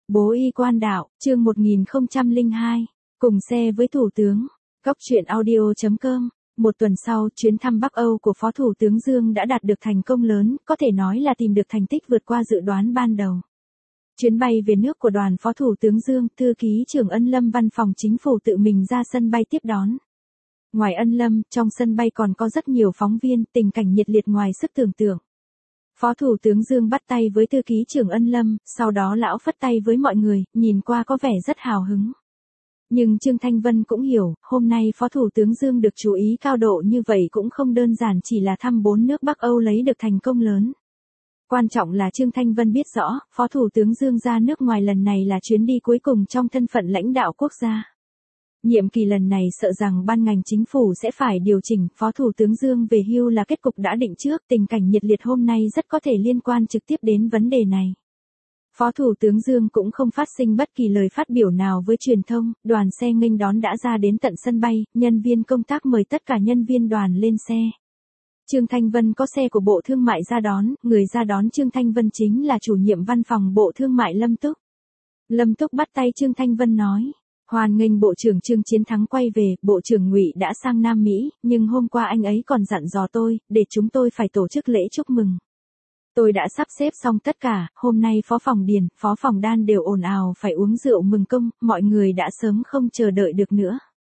Bố y quan đạo, chương 1002, cùng xe với Thủ tướng. Góc truyện audio.com. Một tuần sau, chuyến thăm Bắc Âu của Phó Thủ tướng Dương đã đạt được thành công lớn, có thể nói là tìm được thành tích vượt qua dự đoán ban đầu. Chuyến bay về nước của đoàn Phó Thủ tướng Dương, thư ký trưởng Ân Lâm Văn phòng Chính phủ tự mình ra sân bay tiếp đón. Ngoài Ân Lâm, trong sân bay còn có rất nhiều phóng viên, tình cảnh nhiệt liệt ngoài sức tưởng tượng. Phó Thủ tướng Dương bắt tay với thư ký trưởng Ân Lâm, sau đó lão phất tay với mọi người, nhìn qua có vẻ rất hào hứng. Nhưng Trương Thanh Vân cũng hiểu, hôm nay Phó Thủ tướng Dương được chú ý cao độ như vậy cũng không đơn giản chỉ là thăm 4 nước Bắc Âu lấy được thành công lớn. Quan trọng là Trương Thanh Vân biết rõ, Phó Thủ tướng Dương ra nước ngoài lần này là chuyến đi cuối cùng trong thân phận lãnh đạo quốc gia. Nhiệm kỳ lần này sợ rằng ban ngành chính phủ sẽ phải điều chỉnh, Phó Thủ tướng Dương về hưu là kết cục đã định trước, tình cảnh nhiệt liệt hôm nay rất có thể liên quan trực tiếp đến vấn đề này. Phó Thủ tướng Dương cũng không phát sinh bất kỳ lời phát biểu nào với truyền thông, đoàn xe nghênh đón đã ra đến tận sân bay, nhân viên công tác mời tất cả nhân viên đoàn lên xe. Trương Thanh Vân có xe của Bộ Thương mại ra đón, người ra đón Trương Thanh Vân chính là chủ nhiệm văn phòng Bộ Thương mại Lâm Túc. Lâm Túc bắt tay Trương Thanh Vân nói. Hoan nghênh Bộ trưởng Trương Chiến Thắng quay về, Bộ trưởng Ngụy đã sang Nam Mỹ, nhưng hôm qua anh ấy còn dặn dò tôi, để chúng tôi phải tổ chức lễ chúc mừng. Tôi đã sắp xếp xong tất cả, hôm nay Phó phòng Điền, Phó phòng Đan đều ồn ào phải uống rượu mừng công, mọi người đã sớm không chờ đợi được nữa.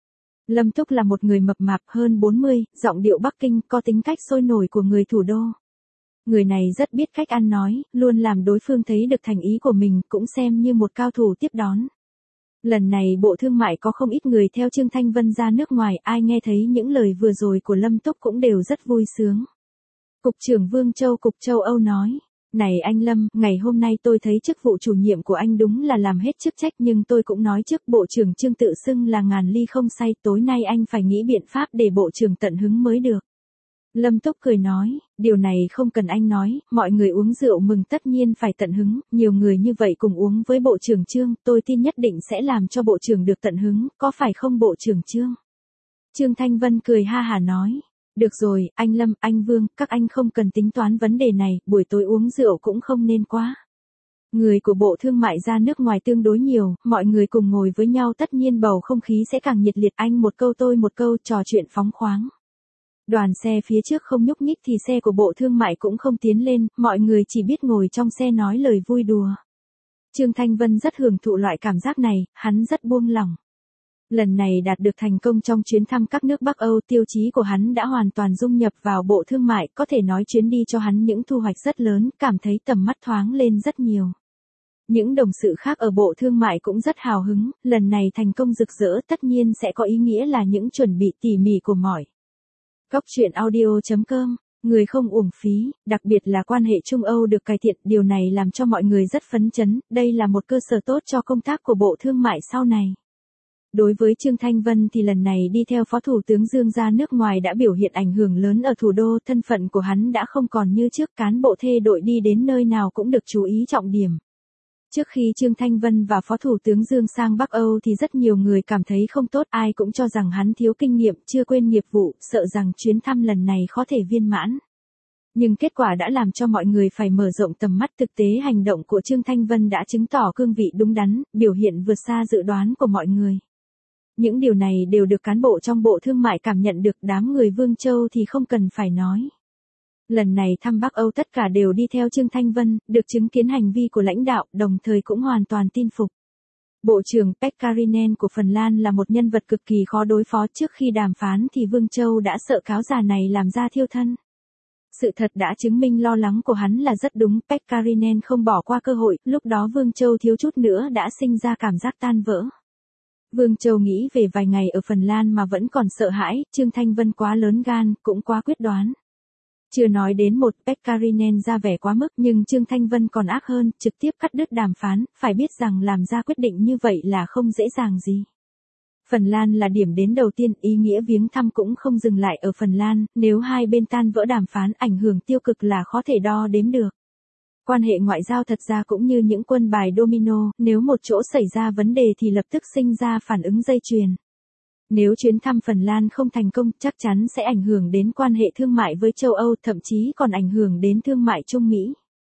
Lâm Túc là một người mập mạp hơn 40, giọng điệu Bắc Kinh, có tính cách sôi nổi của người thủ đô. Người này rất biết cách ăn nói, luôn làm đối phương thấy được thành ý của mình, cũng xem như một cao thủ tiếp đón. Lần này Bộ Thương mại có không ít người theo Trương Thanh Vân ra nước ngoài, ai nghe thấy những lời vừa rồi của Lâm Túc cũng đều rất vui sướng. Cục trưởng Vương Châu Cục Châu Âu nói, này anh Lâm, ngày hôm nay tôi thấy chức vụ chủ nhiệm của anh đúng là làm hết chức trách nhưng tôi cũng nói trước Bộ trưởng Trương tự xưng là ngàn ly không say, tối nay anh phải nghĩ biện pháp để Bộ trưởng tận hứng mới được. Lâm Túc cười nói, điều này không cần anh nói, mọi người uống rượu mừng tất nhiên phải tận hứng, nhiều người như vậy cùng uống với Bộ trưởng Trương, tôi tin nhất định sẽ làm cho Bộ trưởng được tận hứng, có phải không Bộ trưởng Trương? Trương Thanh Vân cười ha hả nói, được rồi, anh Lâm, anh Vương, các anh không cần tính toán vấn đề này, buổi tối uống rượu cũng không nên quá. Người của Bộ Thương mại ra nước ngoài tương đối nhiều, mọi người cùng ngồi với nhau tất nhiên bầu không khí sẽ càng nhiệt liệt, anh một câu tôi một câu, trò chuyện phóng khoáng. Đoàn xe phía trước không nhúc nhích thì xe của Bộ Thương mại cũng không tiến lên, mọi người chỉ biết ngồi trong xe nói lời vui đùa. Trương Thanh Vân rất hưởng thụ loại cảm giác này, hắn rất buông lỏng. Lần này đạt được thành công trong chuyến thăm các nước Bắc Âu, tiêu chí của hắn đã hoàn toàn dung nhập vào Bộ Thương mại, có thể nói chuyến đi cho hắn những thu hoạch rất lớn, cảm thấy tầm mắt thoáng lên rất nhiều. Những đồng sự khác ở Bộ Thương mại cũng rất hào hứng, lần này thành công rực rỡ tất nhiên sẽ có ý nghĩa là những chuẩn bị tỉ mỉ của mọi. Góc truyện audio.com, người không uổng phí, đặc biệt là quan hệ Trung Âu được cải thiện, điều này làm cho mọi người rất phấn chấn, đây là một cơ sở tốt cho công tác của Bộ Thương mại sau này. Đối với Trương Thanh Vân thì lần này đi theo Phó Thủ tướng Dương ra nước ngoài đã biểu hiện ảnh hưởng lớn ở thủ đô, thân phận của hắn đã không còn như trước, cán bộ thê đội đi đến nơi nào cũng được chú ý trọng điểm. Trước khi Trương Thanh Vân và Phó Thủ tướng Dương sang Bắc Âu thì rất nhiều người cảm thấy không tốt, ai cũng cho rằng hắn thiếu kinh nghiệm, chưa quên nghiệp vụ, sợ rằng chuyến thăm lần này khó thể viên mãn. Nhưng kết quả đã làm cho mọi người phải mở rộng tầm mắt, thực tế hành động của Trương Thanh Vân đã chứng tỏ cương vị đúng đắn, biểu hiện vượt xa dự đoán của mọi người. Những điều này đều được cán bộ trong Bộ Thương mại cảm nhận được, đám người Vương Châu thì không cần phải nói. Lần này thăm Bắc Âu tất cả đều đi theo Trương Thanh Vân, được chứng kiến hành vi của lãnh đạo, đồng thời cũng hoàn toàn tin phục. Bộ trưởng Pekkarinen của Phần Lan là một nhân vật cực kỳ khó đối phó, trước khi đàm phán thì Vương Châu đã sợ cáo già này làm ra thiêu thân. Sự thật đã chứng minh lo lắng của hắn là rất đúng, Pekkarinen không bỏ qua cơ hội, lúc đó Vương Châu thiếu chút nữa đã sinh ra cảm giác tan vỡ. Vương Châu nghĩ về vài ngày ở Phần Lan mà vẫn còn sợ hãi, Trương Thanh Vân quá lớn gan, cũng quá quyết đoán. Chưa nói đến một Pekkarinen ra vẻ quá mức, nhưng Trương Thanh Vân còn ác hơn, trực tiếp cắt đứt đàm phán, phải biết rằng làm ra quyết định như vậy là không dễ dàng gì. Phần Lan là điểm đến đầu tiên, ý nghĩa viếng thăm cũng không dừng lại ở Phần Lan, nếu hai bên tan vỡ đàm phán, ảnh hưởng tiêu cực là khó thể đo đếm được. Quan hệ ngoại giao thật ra cũng như những quân bài domino, nếu một chỗ xảy ra vấn đề thì lập tức sinh ra phản ứng dây chuyền. Nếu chuyến thăm Phần Lan không thành công, chắc chắn sẽ ảnh hưởng đến quan hệ thương mại với châu Âu, thậm chí còn ảnh hưởng đến thương mại Trung Mỹ.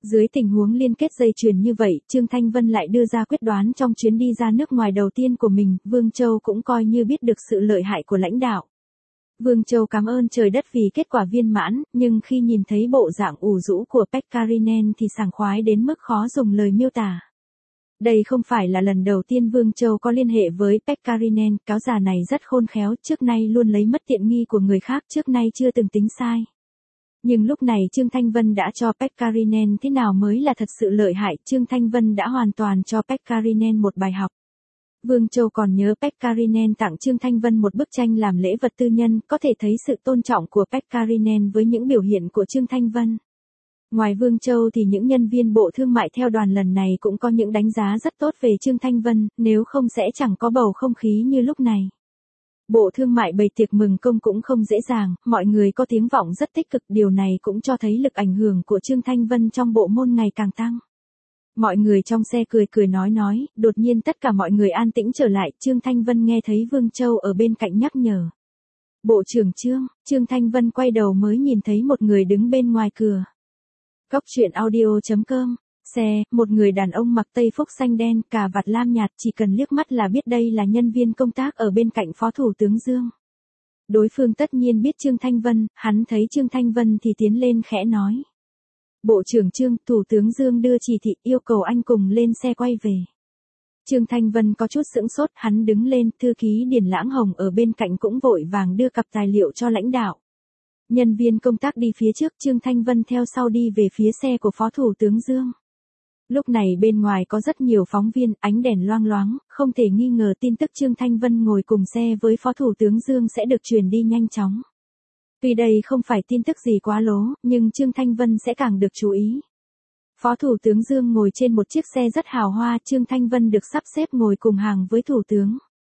Dưới tình huống liên kết dây chuyền như vậy, Trương Thanh Vân lại đưa ra quyết đoán trong chuyến đi ra nước ngoài đầu tiên của mình, Vương Châu cũng coi như biết được sự lợi hại của lãnh đạo. Vương Châu cảm ơn trời đất vì kết quả viên mãn, nhưng khi nhìn thấy bộ dạng ủ rũ của Pekkarinen thì sảng khoái đến mức khó dùng lời miêu tả. Đây không phải là lần đầu tiên Vương Châu có liên hệ với Pekkarinen, cáo già này rất khôn khéo, trước nay luôn lấy mất tiện nghi của người khác, trước nay chưa từng tính sai. Nhưng lúc này Trương Thanh Vân đã cho Pekkarinen thế nào mới là thật sự lợi hại, Trương Thanh Vân đã hoàn toàn cho Pekkarinen một bài học. Vương Châu còn nhớ Pekkarinen tặng Trương Thanh Vân một bức tranh làm lễ vật tư nhân, có thể thấy sự tôn trọng của Pekkarinen với những biểu hiện của Trương Thanh Vân. Ngoài Vương Châu thì những nhân viên bộ thương mại theo đoàn lần này cũng có những đánh giá rất tốt về Trương Thanh Vân, nếu không sẽ chẳng có bầu không khí như lúc này. Bộ thương mại bày tiệc mừng công cũng không dễ dàng, mọi người có tiếng vọng rất tích cực, điều này cũng cho thấy lực ảnh hưởng của Trương Thanh Vân trong bộ môn ngày càng tăng. Mọi người trong xe cười cười nói, đột nhiên tất cả mọi người an tĩnh trở lại, Trương Thanh Vân nghe thấy Vương Châu ở bên cạnh nhắc nhở. Bộ trưởng Trương Thanh Vân quay đầu mới nhìn thấy một người đứng bên ngoài cửa. Góc truyện audio.com, xe, một người đàn ông mặc tây phúc xanh đen, cà vạt lam nhạt, chỉ cần liếc mắt là biết đây là nhân viên công tác ở bên cạnh Phó Thủ tướng Dương. Đối phương tất nhiên biết Trương Thanh Vân, hắn thấy Trương Thanh Vân thì tiến lên khẽ nói. Bộ trưởng Trương, Thủ tướng Dương đưa chỉ thị yêu cầu anh cùng lên xe quay về. Trương Thanh Vân có chút sững sốt, hắn đứng lên, thư ký Điền Lãng Hồng ở bên cạnh cũng vội vàng đưa cặp tài liệu cho lãnh đạo. Nhân viên công tác đi phía trước, Trương Thanh Vân theo sau đi về phía xe của Phó Thủ tướng Dương. Lúc này bên ngoài có rất nhiều phóng viên, ánh đèn loang loáng, không thể nghi ngờ tin tức Trương Thanh Vân ngồi cùng xe với Phó Thủ tướng Dương sẽ được truyền đi nhanh chóng. Tuy đây không phải tin tức gì quá lố, nhưng Trương Thanh Vân sẽ càng được chú ý. Phó Thủ tướng Dương ngồi trên một chiếc xe rất hào hoa, Trương Thanh Vân được sắp xếp ngồi cùng hàng với Thủ tướng.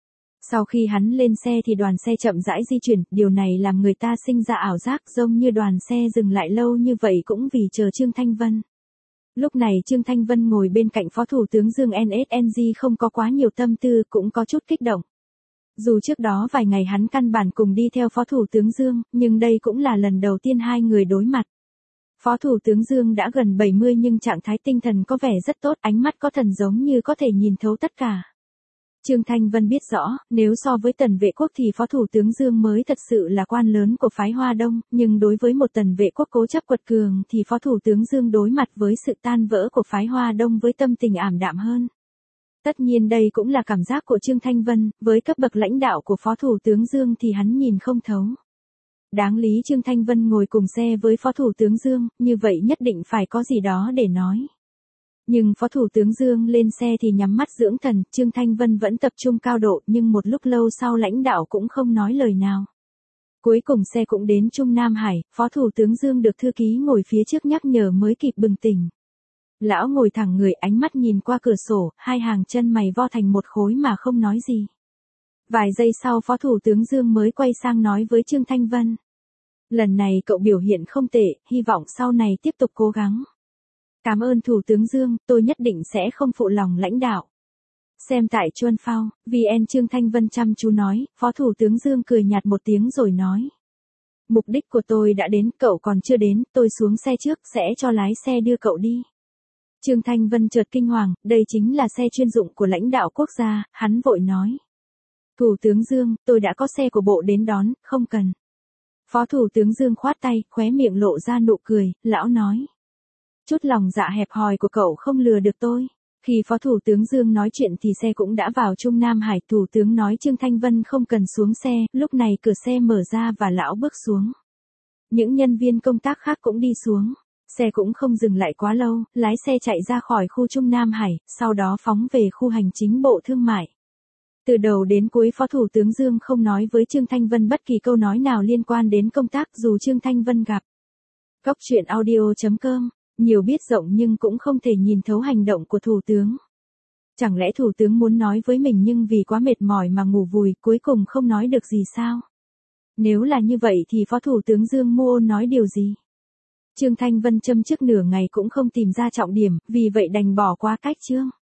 Sau khi hắn lên xe thì đoàn xe chậm rãi di chuyển, điều này làm người ta sinh ra ảo giác giống như đoàn xe dừng lại lâu như vậy cũng vì chờ Trương Thanh Vân. Lúc này Trương Thanh Vân ngồi bên cạnh Phó Thủ tướng Dương NSNG không có quá nhiều tâm tư, cũng có chút kích động. Dù trước đó vài ngày hắn căn bản cùng đi theo Phó Thủ tướng Dương, nhưng đây cũng là lần đầu tiên hai người đối mặt. Phó Thủ tướng Dương đã gần 70 nhưng trạng thái tinh thần có vẻ rất tốt, ánh mắt có thần giống như có thể nhìn thấu tất cả. Trương Thanh Vân biết rõ, nếu so với Tần Vệ Quốc thì Phó Thủ tướng Dương mới thật sự là quan lớn của phái Hoa Đông, nhưng đối với một Tần Vệ Quốc cố chấp quật cường thì Phó Thủ tướng Dương đối mặt với sự tan vỡ của phái Hoa Đông với tâm tình ảm đạm hơn. Tất nhiên đây cũng là cảm giác của Trương Thanh Vân, với cấp bậc lãnh đạo của Phó Thủ tướng Dương thì hắn nhìn không thấu. Đáng lý Trương Thanh Vân ngồi cùng xe với Phó Thủ tướng Dương, như vậy nhất định phải có gì đó để nói. Nhưng Phó Thủ tướng Dương lên xe thì nhắm mắt dưỡng thần, Trương Thanh Vân vẫn tập trung cao độ nhưng một lúc lâu sau lãnh đạo cũng không nói lời nào. Cuối cùng xe cũng đến Trung Nam Hải, Phó Thủ tướng Dương được thư ký ngồi phía trước nhắc nhở mới kịp bừng tỉnh. Lão ngồi thẳng người, ánh mắt nhìn qua cửa sổ, hai hàng chân mày vo thành một khối mà không nói gì. Vài giây sau Phó Thủ tướng Dương mới quay sang nói với Trương Thanh Vân. Lần này cậu biểu hiện không tệ, hy vọng sau này tiếp tục cố gắng. Cảm ơn Thủ tướng Dương, tôi nhất định sẽ không phụ lòng lãnh đạo. Xem tại Chuan Phao, VN Trương Thanh Vân chăm chú nói, Phó Thủ tướng Dương cười nhạt một tiếng rồi nói. Mục đích của tôi đã đến, cậu còn chưa đến, tôi xuống xe trước, sẽ cho lái xe đưa cậu đi. Trương Thanh Vân chợt kinh hoàng, đây chính là xe chuyên dụng của lãnh đạo quốc gia, hắn vội nói. Thủ tướng Dương, tôi đã có xe của bộ đến đón, không cần. Phó Thủ tướng Dương khoát tay, khóe miệng lộ ra nụ cười, lão nói. Chút lòng dạ hẹp hòi của cậu không lừa được tôi. Khi Phó Thủ tướng Dương nói chuyện thì xe cũng đã vào Trung Nam Hải, Thủ tướng nói Trương Thanh Vân không cần xuống xe, lúc này cửa xe mở ra và lão bước xuống. Những nhân viên công tác khác cũng đi xuống. Xe cũng không dừng lại quá lâu, lái xe chạy ra khỏi khu Trung Nam Hải, sau đó phóng về khu hành chính Bộ Thương mại. Từ đầu đến cuối Phó Thủ tướng Dương không nói với Trương Thanh Vân bất kỳ câu nói nào liên quan đến công tác dù Trương Thanh Vân gặp. Góc truyện audio.com, nhiều biết rộng nhưng cũng không thể nhìn thấu hành động của Thủ tướng. Chẳng lẽ Thủ tướng muốn nói với mình nhưng vì quá mệt mỏi mà ngủ vùi, cuối cùng không nói được gì sao? Nếu là như vậy thì Phó Thủ tướng Dương Muôn nói điều gì? Trương Thanh Vân châm trước nửa ngày cũng không tìm ra trọng điểm, vì vậy đành bỏ qua cách chương.